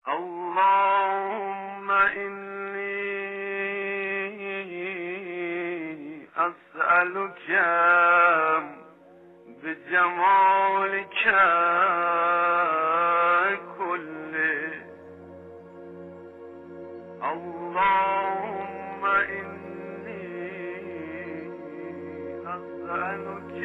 اللهم إني أسألك بجمالك كله. اللهم إني أسألك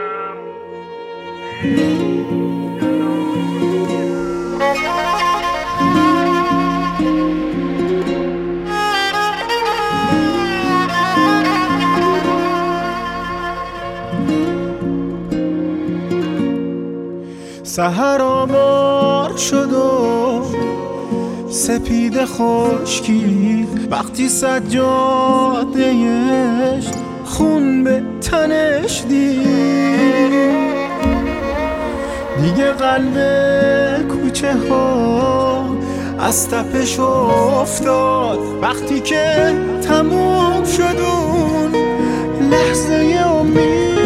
سحر آمار شد و سپید خشکید، وقتی سجادهش خون به تنش دید. دیگه قلب کوچه ها از تپش افتاد، وقتی که تموم شد اون لحظه امید.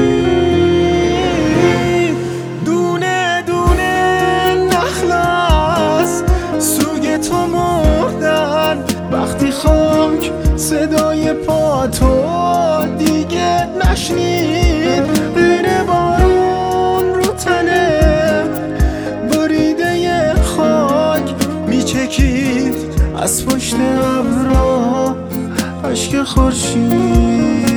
دونه دونه نخلص سوی تو مردن، وقتی خاک صدای پا تو دیگه نشنید. غیر بارون رو تنه بریده خاک میچکید، از پشت ابرها اشک خورشید.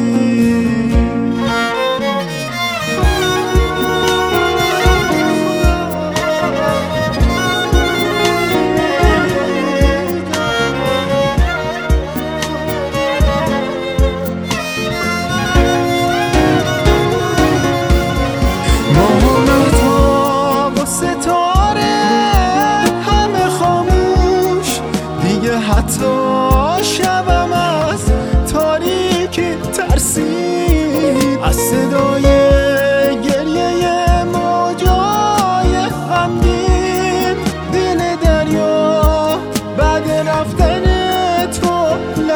حتی شبم از تاریکی ترسید، از صدای گریه موجای غمگین. دل دریا بعد رفتن تو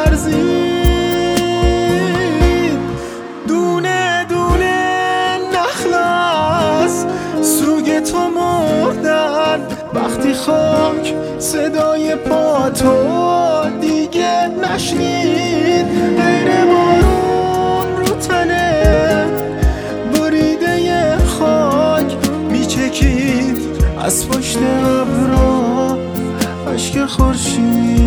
لرزید. دونه دونه نخلص سوی تو مردن، وقتی خاک صدای پا تو دیگه نشنید. غیر بارون رو تنه بریده خاک میچکید، از پشت ابرها اشک خورشید.